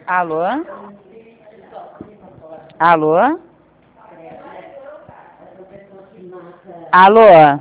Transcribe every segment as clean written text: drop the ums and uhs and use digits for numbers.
Alô? Alô? Alô?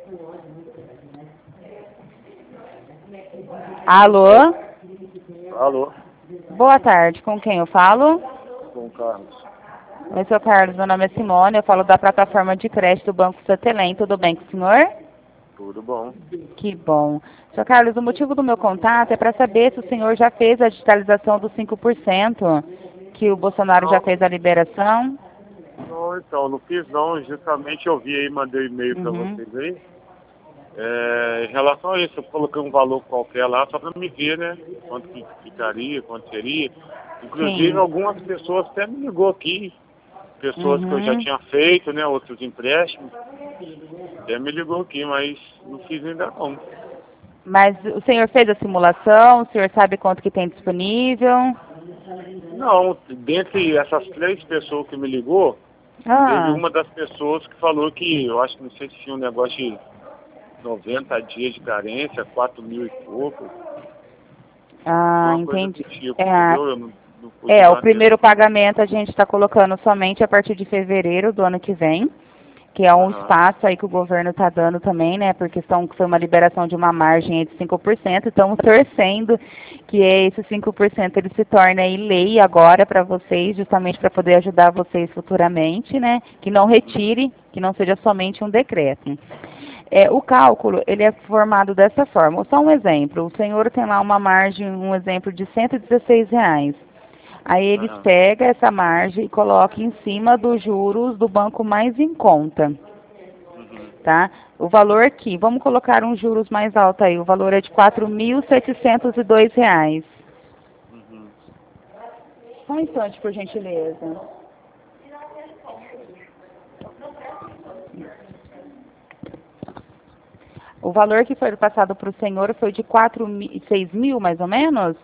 Alô? Alô, Boa tarde, com quem eu falo? com o Carlos. Oi, sou Carlos, meu nome é Simone, eu falo da plataforma de crédito do Banco Satelém, tudo bem com o senhor? Tudo bom? Que bom. Sr. Carlos, o motivo do meu contato é para saber se o senhor já fez a digitalização dos 5%, que o Bolsonaro já Não, fez a liberação. não, então, não fiz não, justamente eu vi aí, mandei e-mail para Uhum. vocês aí. Em relação a isso, eu coloquei um valor qualquer lá só para me ver, né? Quanto que ficaria, quanto seria. Inclusive, Sim. algumas pessoas até me ligou aqui, pessoas que eu já Uhum. tinha feito, né? Outros empréstimos, até me ligou aqui, mas não fiz ainda não. Mas o senhor fez a simulação? O senhor sabe quanto que tem disponível? Não, dentre essas 3 pessoas que me ligou, teve Ah, uma das pessoas que falou que, eu acho que não sei se tinha um negócio de 90 dias de carência, 4.000 e pouco, uma coisa do entendi. tipo, É, entendeu? Eu não pude o dar primeiro atenção. pagamento a gente está colocando somente a partir de fevereiro do ano que vem, que é um Aham, espaço aí que o governo está dando também, né? Porque foi uma liberação de uma margem aí de 5%. Estamos torcendo que esse 5% ele se torne aí lei agora para vocês, justamente para poder ajudar vocês futuramente, né? Que não retire, que não seja somente um decreto. O cálculo, ele é formado dessa forma. Só um exemplo, o senhor tem lá uma margem, um exemplo de R$ 116. Aí eles aham. pegam essa margem e colocam em cima dos juros do banco mais em conta, Uhum, tá? O valor aqui, vamos colocar uns juros mais altos aí, o valor é de R$ 4.702. uhum. Só um instante, por gentileza. O valor que foi passado para o senhor foi de 6.000, mais ou menos?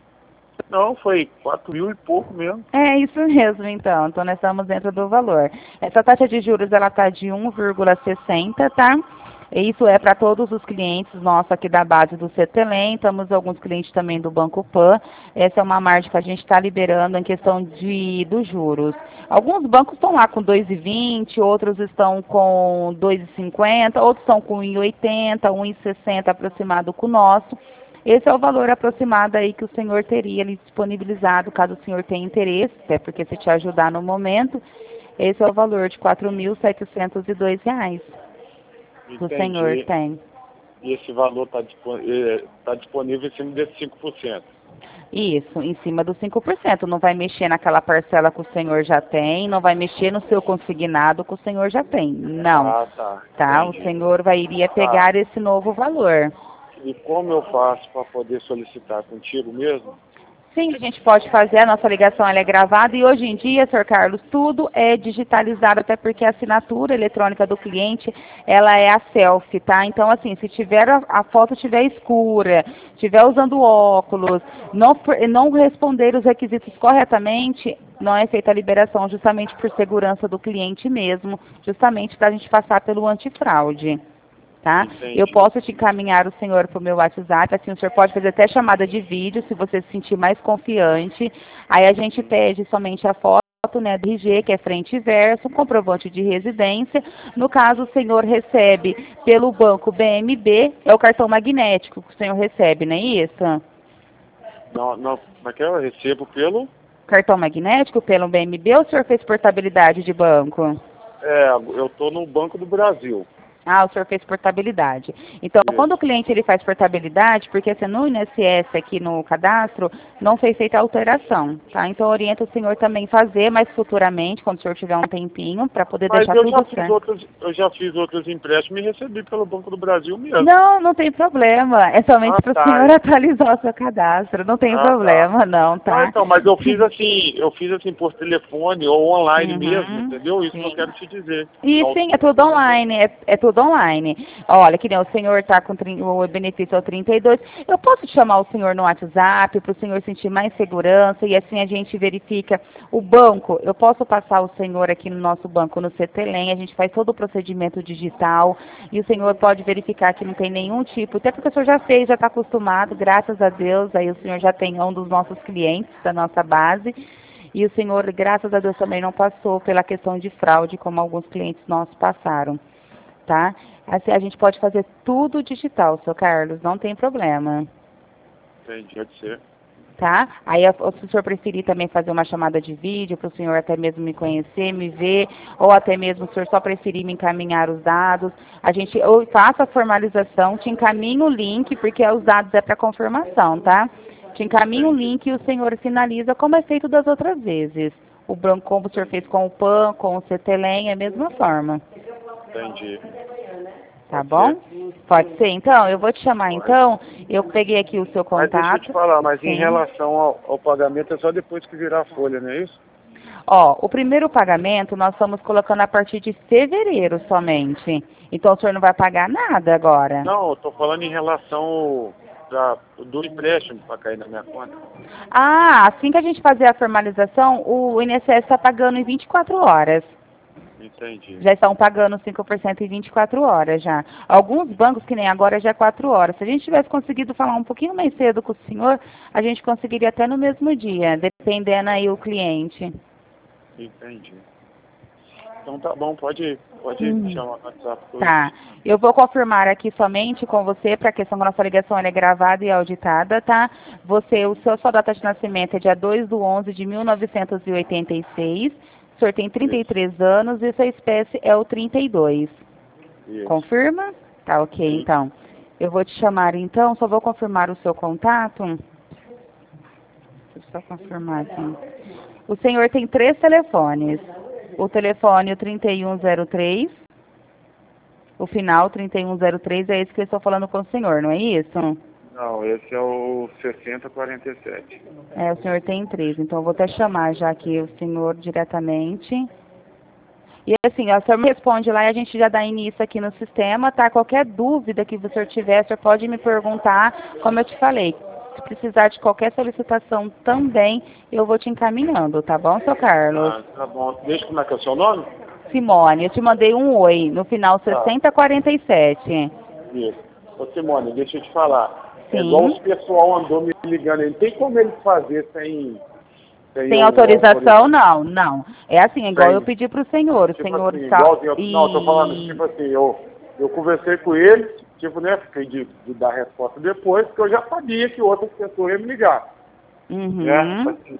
Não, foi 4.000 e pouco mesmo. É isso mesmo, então. Então, nós estamos dentro do valor. Essa taxa de juros, ela está de 1,60, tá? E isso é para todos os clientes nossos aqui da base do Cetelem. Temos alguns clientes também do Banco Pan. Essa é uma margem que a gente está liberando em questão dos juros. Alguns bancos estão lá com 2,20, outros estão com 2,50, outros estão com 1,80, 1,60 aproximado com o nosso. Esse é o valor aproximado aí que o senhor teria ali disponibilizado, caso o senhor tenha interesse, até porque se te ajudar no momento, esse é o valor de R$ 4.702 que o senhor Entendi. tem. E esse valor está disponível em cima desses 5%. Isso, em cima dos 5%. Não vai mexer naquela parcela que o senhor já tem, não vai mexer no seu consignado que o senhor já tem. Não, Ah, tá. tá? O Entendi. senhor iria Tá. pegar esse novo valor. E como eu faço para poder solicitar contigo mesmo? Sim, a gente pode fazer, a nossa ligação ela é gravada e hoje em dia, Sr. Carlos, tudo é digitalizado, até porque a assinatura eletrônica do cliente, ela é a selfie, tá? Então, assim, se tiver a foto estiver escura, estiver usando óculos, não responder os requisitos corretamente, não é feita a liberação, justamente por segurança do cliente mesmo, justamente para a gente passar pelo antifraude. Tá? Eu Entendi. posso te encaminhar o senhor para o meu WhatsApp, assim o senhor pode fazer até chamada de vídeo, se você se sentir mais confiante. Aí a gente Uhum. pede somente a foto, né, do RG, que é frente e verso, um comprovante de residência. No caso, o senhor recebe pelo banco BMB, é o cartão magnético que o senhor recebe, não é isso? Não, não, como é que eu recebo pelo? Cartão magnético pelo BMB ou o senhor fez portabilidade de banco? Eu estou no Banco do Brasil. Ah, o senhor fez portabilidade. Então, quando o Isso. cliente ele faz portabilidade, porque assim, no INSS aqui no cadastro, não foi feita a alteração, tá? Então, orienta o senhor também fazer, mas futuramente, quando o senhor tiver um tempinho, para poder Mas deixar tudo certo. eu já fiz outros empréstimos e recebi pelo Banco do Brasil mesmo. Não, não tem problema. É somente Ah, para o tá. senhor atualizar o seu cadastro. Não tem Ah, tá. problema, não, Não, tá? então, mas eu fiz assim por telefone ou online mesmo, Uhum, entendeu? Isso que eu sim. quero te dizer. E Não, sim, é tudo online, é tudo tudo online. Olha, que nem o senhor está com o benefício ao 32. Eu posso chamar o senhor no WhatsApp para o senhor sentir mais segurança e assim a gente verifica o banco. Eu posso passar o senhor aqui no nosso banco, no CTLEM, a gente faz todo o procedimento digital e o senhor pode verificar que não tem nenhum tipo, até porque o senhor já fez, já está acostumado, graças a Deus, aí o senhor já tem um dos nossos clientes da nossa base. E o senhor, graças a Deus, também não passou pela questão de fraude, como alguns clientes nossos passaram, tá? Assim, a gente pode fazer tudo digital, seu Carlos, não tem problema. Entendi, pode ser. Tá? Aí, se o senhor preferir também fazer uma chamada de vídeo, para o senhor até mesmo me conhecer, me ver, ou até mesmo se o senhor só preferir me encaminhar os dados, eu faço a formalização, te encaminho o link, porque os dados é para confirmação, tá? Te encaminho o link e o senhor finaliza como é feito das outras vezes. O branco, como o senhor fez com o PAN, com o CTLEM, é a mesma forma. Entendi. Tá bom? Pode ser. Então, eu vou te chamar, então. Eu peguei aqui o seu contato. Mas deixa eu te falar, mas Sim. Em relação ao pagamento é só depois que virar a folha, não é isso? Ó, o primeiro pagamento nós estamos colocando a partir de fevereiro somente. Então, o senhor não vai pagar nada agora. Não, eu tô falando em relação do empréstimo para cair na minha conta. Ah, assim que a gente fazer a formalização, o INSS está pagando em 24 horas. Entendi. Já estão pagando 5% em 24 horas já. Alguns bancos, que nem agora, já é 4 horas. Se a gente tivesse conseguido falar um pouquinho mais cedo com o senhor, a gente conseguiria até no mesmo dia, dependendo aí o cliente. Entendi. Então tá bom, pode me chamar no WhatsApp. Tá. Eu vou confirmar aqui somente com você, para a questão que a nossa ligação é gravada e auditada, tá? Sua data de nascimento é dia 2/11 de 1986. O senhor tem 33 anos e sua espécie é o 32. Isso. Confirma? Tá, ok, Sim. então. Eu vou te chamar, então, só vou confirmar o seu contato. Deixa eu só confirmar aqui. O senhor tem 3 telefones. O telefone, o 3103, o final 3103, é esse que eu estou falando com o senhor, não é isso? Não, esse é o 6047. É, o senhor tem 3, então eu vou até chamar já aqui o senhor diretamente. E assim, o senhor me responde lá e a gente já dá início aqui no sistema, tá? Qualquer dúvida que o senhor tiver, o senhor pode me perguntar, como eu te falei. Se precisar de qualquer solicitação também, eu vou te encaminhando, tá bom, seu Carlos? Ah, tá bom. Deixa como é que é o seu nome? Simone, eu te mandei um oi, no final 6047. Isso. Ô Simone, deixa eu te falar. Sim. É igual o pessoal andou me ligando, não tem como ele fazer sem autorização, não. É assim, igual eu pedi para o senhor. O tipo senhor assim, está... não, tô falando, tipo assim, eu conversei com ele, tipo, né, fiquei de dar resposta depois, porque eu já sabia que outras pessoas iam me ligar. Uhum. Né? Assim,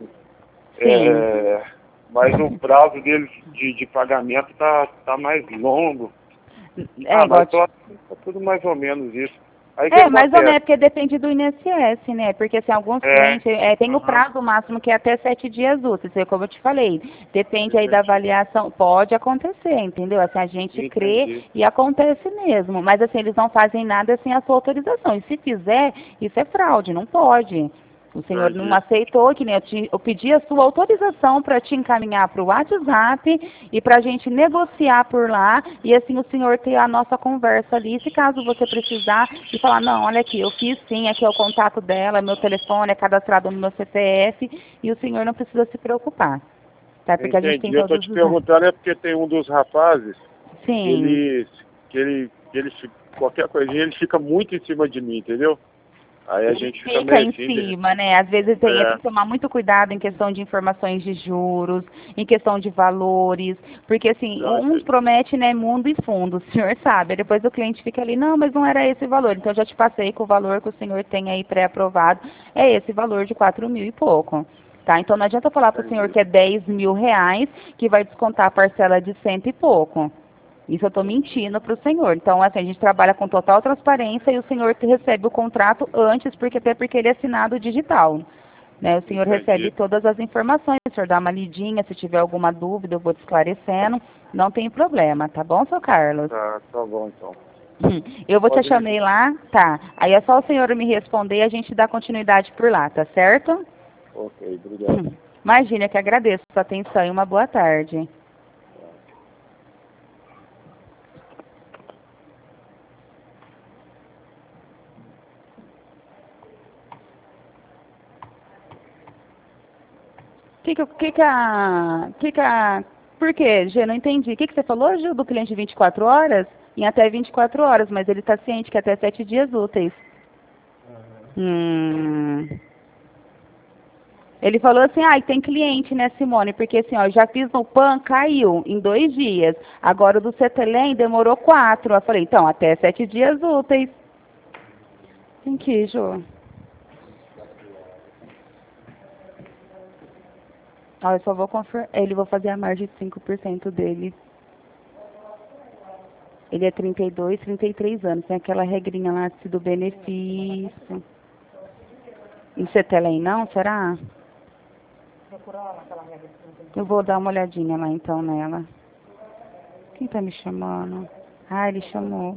Sim. mas o prazo deles de pagamento tá mais longo. Igual... Tá tudo mais ou menos isso. Aí, mais ou menos, porque depende do INSS, né? Porque assim, alguns clientes tem o prazo máximo que é até 7 dias úteis, como eu te falei. Depende aí da avaliação. Pode acontecer, entendeu? Assim, a gente crê e acontece mesmo. Mas assim, eles não fazem nada sem a sua autorização. E se fizer, isso é fraude, não pode. O senhor não aceitou, que nem eu pedi a sua autorização para te encaminhar para o WhatsApp e para a gente negociar por lá e assim o senhor ter a nossa conversa ali. Se caso você precisar e falar, não, olha aqui, eu fiz sim, aqui é o contato dela, meu telefone é cadastrado no meu CPF e o senhor não precisa se preocupar. Tá? Porque a gente tem eu tô te perguntando porque tem um dos rapazes, sim. que ele qualquer coisinha ele fica muito em cima de mim, entendeu? Aí a gente fica meio em cima, né? Às vezes tem que tomar muito cuidado em questão de informações de juros, em questão de valores, porque assim, uns prometem, né, mundo e fundo, o senhor sabe, depois o cliente fica ali, não, mas não era esse o valor, então eu já te passei com o valor que o senhor tem aí pré-aprovado, é esse valor de 4.000 e pouco. Tá? Então não adianta falar para o senhor que é 10 mil reais, que vai descontar a parcela de 100 e pouco. Isso eu estou mentindo para o senhor. Então, assim, a gente trabalha com total transparência e o senhor recebe o contrato antes, até porque ele é assinado digital. Né? O senhor recebe todas as informações, o senhor dá uma lidinha, se tiver alguma dúvida eu vou te esclarecendo. Não tem problema, tá bom, seu Carlos? Tá bom então. Eu vou te chamar lá, tá. Aí é só o senhor me responder e a gente dá continuidade por lá, tá certo? Ok, obrigado. Imagina, que agradeço a sua atenção e uma boa tarde. Por quê, Gê? Não entendi. O que você falou, Gil, do cliente de 24 horas? Em até 24 horas, mas ele está ciente que até 7 dias úteis. Ele falou assim, tem cliente, né, Simone? Porque assim, ó, eu já fiz no PAN, caiu em 2 dias. Agora o do Cetelem demorou 4. Eu falei, então, até 7 dias úteis. Tem que ir, Jô. Eu só vou confirmar. Ele vou fazer a margem de 5% dele. Ele é 32, 33 anos. Tem aquela regrinha lá do benefício. Em Cetelem não? Será? Eu vou dar uma olhadinha lá então nela. Quem tá me chamando? Ele chamou.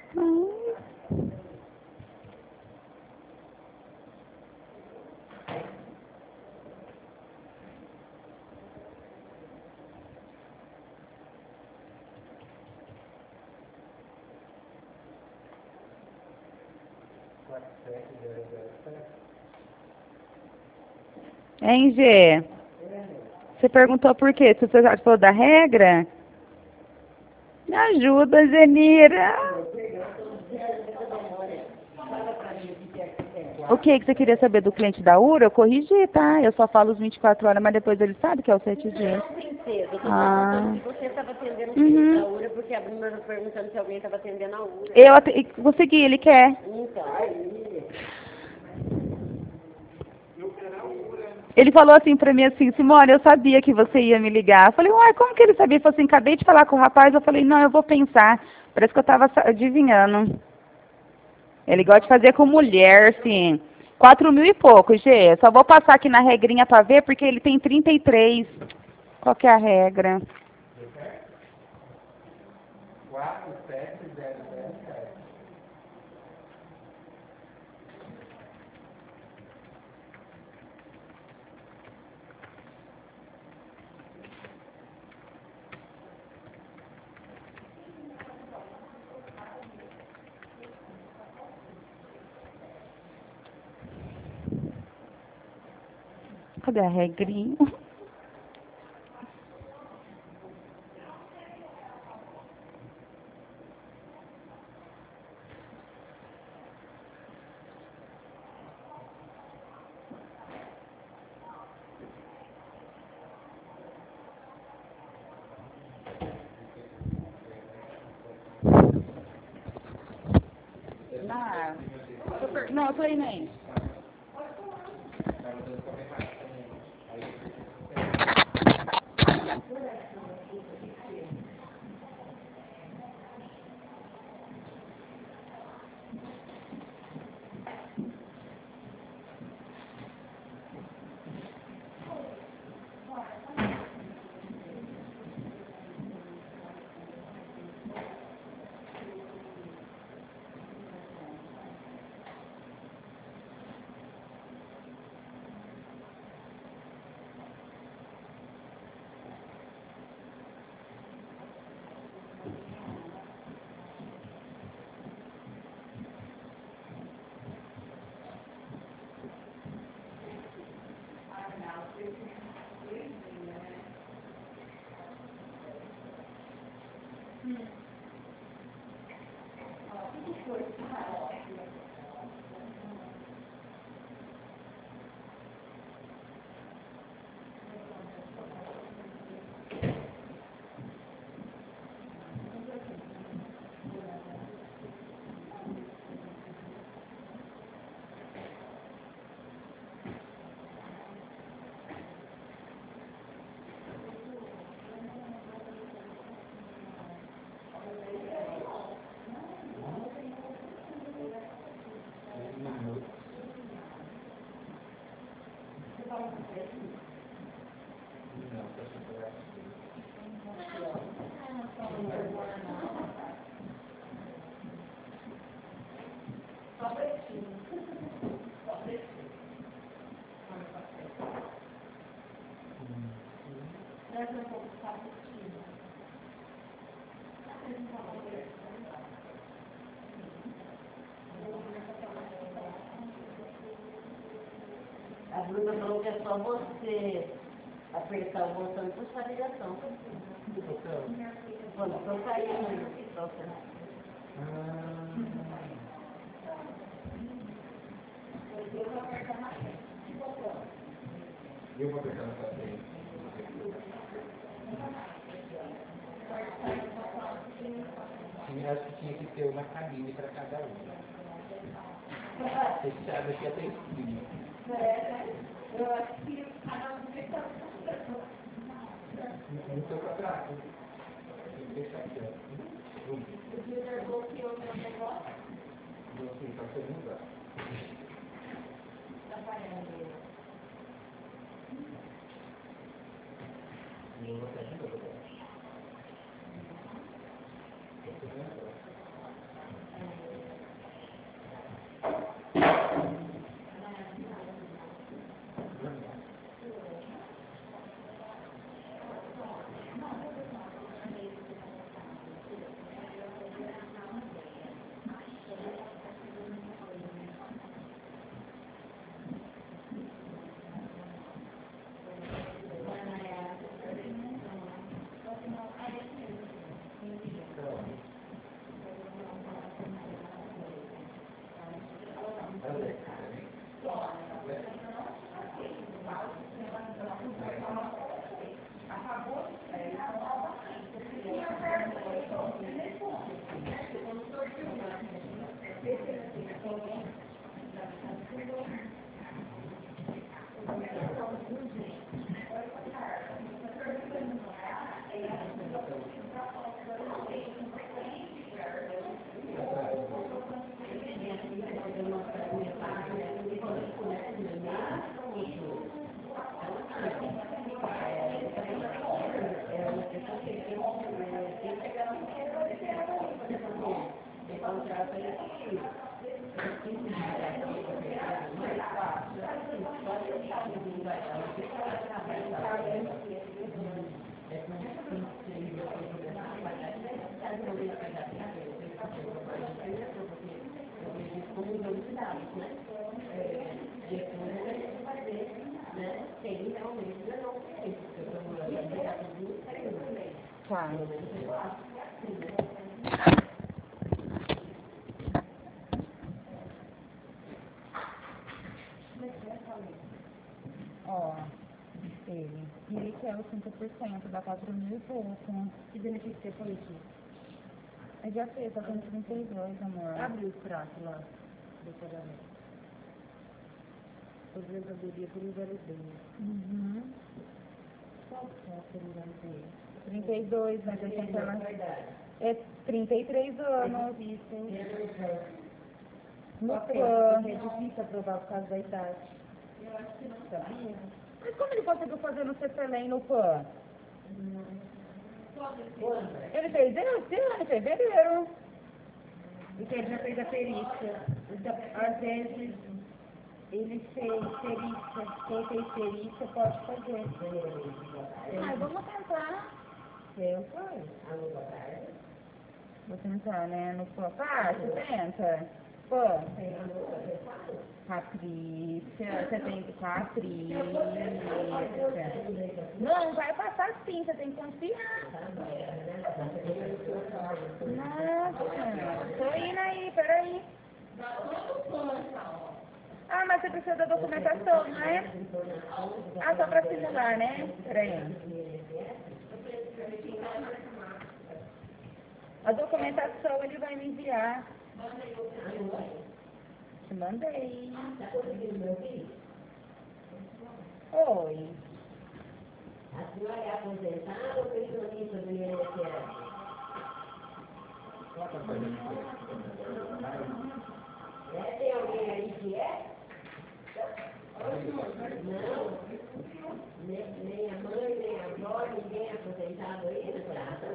Hein, Gê? Você perguntou por quê? Se você já falou da regra? Me ajuda, Zenira. O que você queria saber do cliente da URA? Eu corrigi, tá? Eu só falo os 24 horas, mas depois ele sabe que é os 7 dias. Não, princesa, eu tô perguntando se você estava atendendo o cliente da URA, porque a Bruna estava perguntando se alguém estava atendendo a URA. Eu consegui, ele quer. Então, aí... Ele falou assim pra mim assim, Simone, eu sabia que você ia me ligar. Eu falei, uai, como que ele sabia? Ele falou assim, acabei de falar com o rapaz. Eu falei, não, eu vou pensar. Parece que eu tava adivinhando. Ele gosta de fazer com mulher, assim. 4 mil e pouco, Gê. Só vou passar aqui na regrinha pra ver, porque ele tem 33. Qual que é a regra? 4700. Cadê a regrinha? Não, eu tô indo aí. A Bruna falou que é só você apertar o botão e puxar a ligação. Quando o botão cair no processo. Eu vou apertar na frente. Eu acho que tinha que ter uma cabine para cada um. Fechado aqui até esquina. Eu acho que cada um fica. No seu quadrado. Tem que fechar aqui, ó. O Júnior bloqueou meu negócio. Não, sim, tá sendo usado. Tá parando. Eu vou fechar de novo. Tá. Ó, ele quer os 5%, dá 4.000 e pouco. Que benefício você foi isso? Eu já fez, tá com 32, amor. Abre o extrato lá do pagamento. Aposentadoria por invalidez. Uhum. Qual que é a por invalidez? 32, mas eu tenho que ela... É 33 anos. É difícil, hein? No É plano. difícil aprovar por causa da idade. Eu acho que não Sabia? Mas como ele conseguiu fazer no CPLEM no PAN? Ele fez esse ano, em fevereiro. Porque ele já fez a perícia. Então, às vezes, ele fez perícia. Quem fez perícia pode fazer. Ai, vamos tentar. Tenta. Vou tentar, né? No PAN. Fácil, tenta. PAN. Patrícia, você tem que Patrícia. Não, vai passar sim, você tem que confiar. Nossa, tô indo aí, peraí. Ah, mas você precisa da documentação, não é? Ah, só pra simular, né? Peraí. A documentação ele vai me enviar. Te mandei. Oi. A senhora é aposentada ou pensionista do INSS? Tem alguém aí que é? Não. Nem a mãe, nem a avó, ninguém é aposentado aí na casa?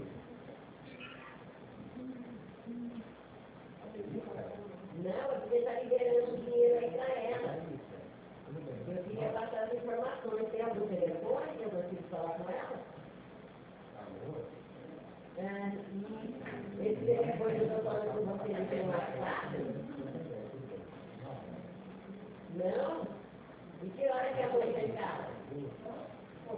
Não, eu devia estar liberando dinheiro aí para ela. Eu queria passar as informações. Tem algum telefone que eu consigo falar com ela? Esse telefone que eu estou falando com você, ele tem um WhatsApp? Não? E que hora que eu vou chegar?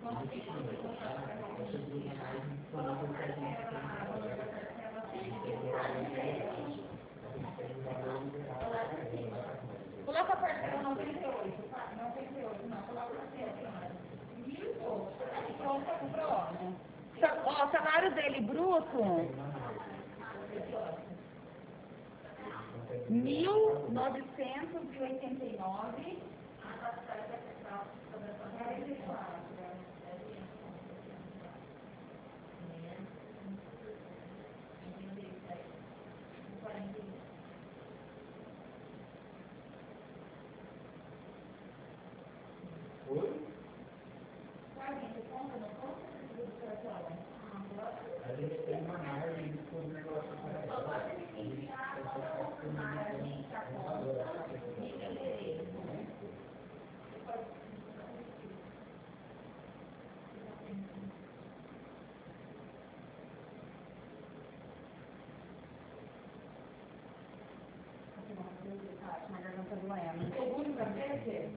Coloca a parcela 98, tá? 98, não, coloca a parcela. 1.000 e pouco. Pronto, comprou. Ó, o salário dele bruto, 1.989. A gente tem uma margem de todo o negócio para Mas eu não tô doendo. Segundo pra ver,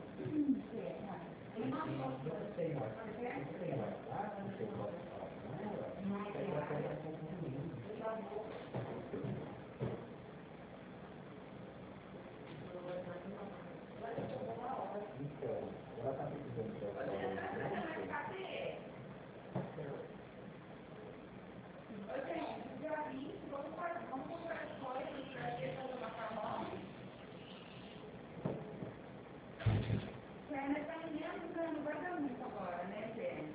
não vai dar muito agora, né, gente?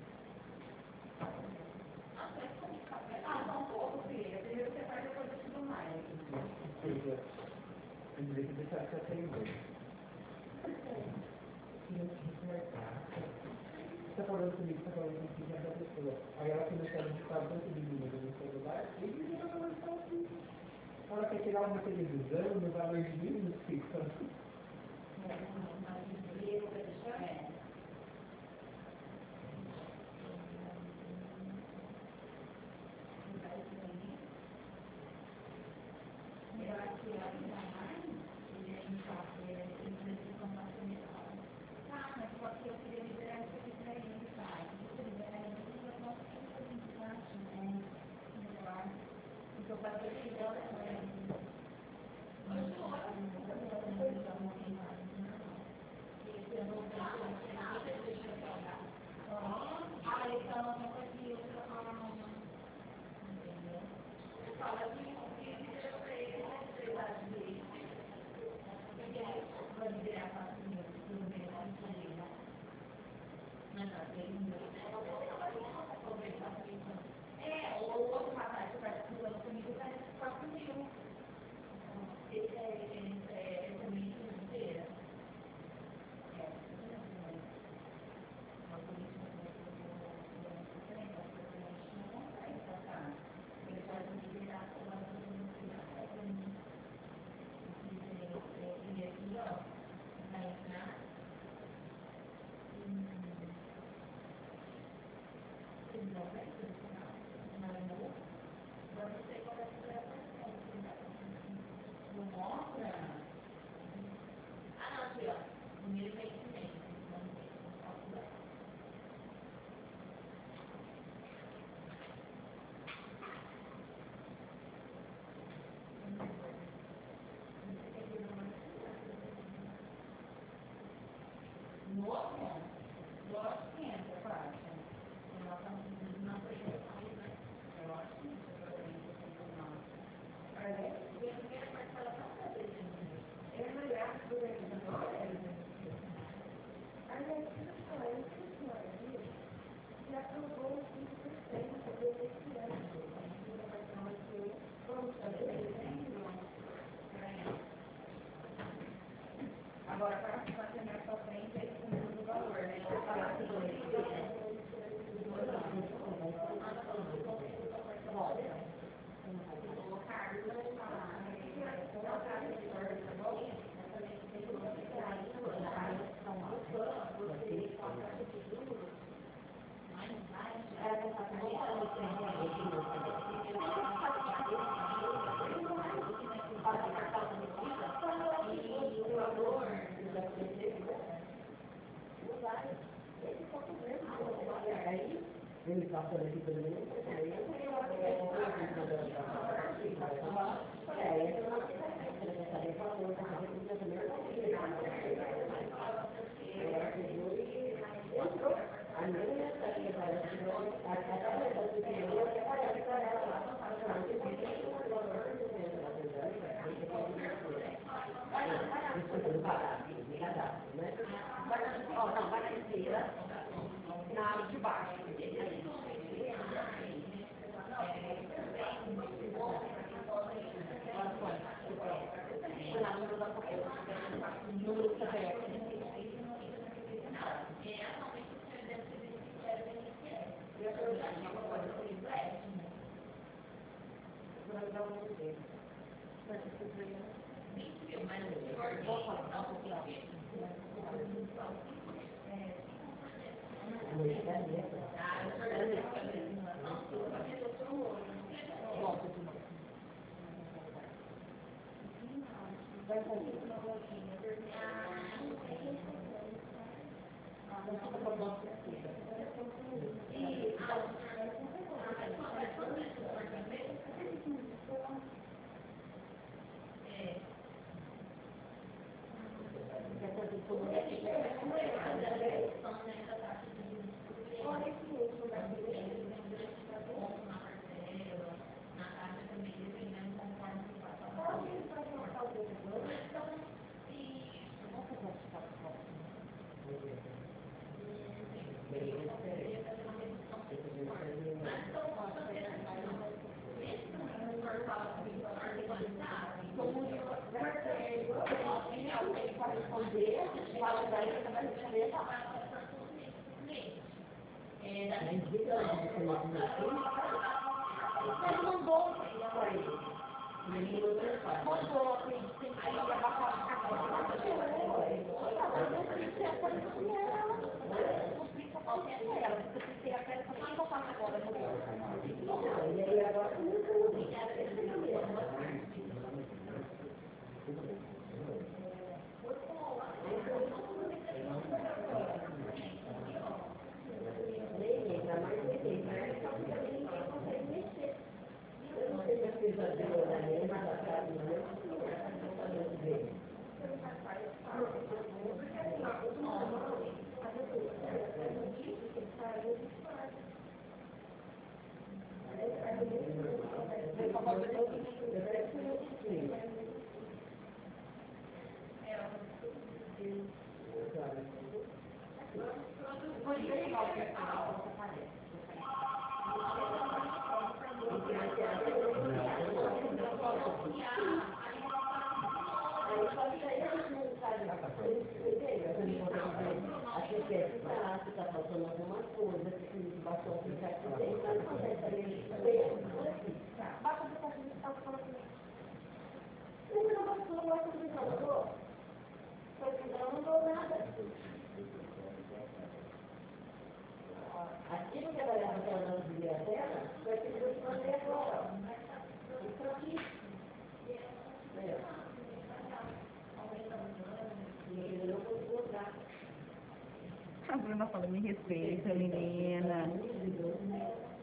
Só um pouco, filha. Primeiro você faz, depois eu te dou mais. Eu devia deixar que eu tenho dois. Você tá falando comigo, você tá falando comigo, já da pessoa. Aí ela começou a digitar tanto de número no celular, e ele já começou assim. Ela quer tirar uma televisão no valor de 1.000 no fica. Agora, para fazer na sua frente, é o valor, né? Eu vou falar que Ele passando aqui pelo menos, aí eu tenho uma coisa que eu de baixo. Aquilo que ela leva para nós de a terra, vai ter que fazer agora. Isso aqui. A Bruna fala, me respeita, menina.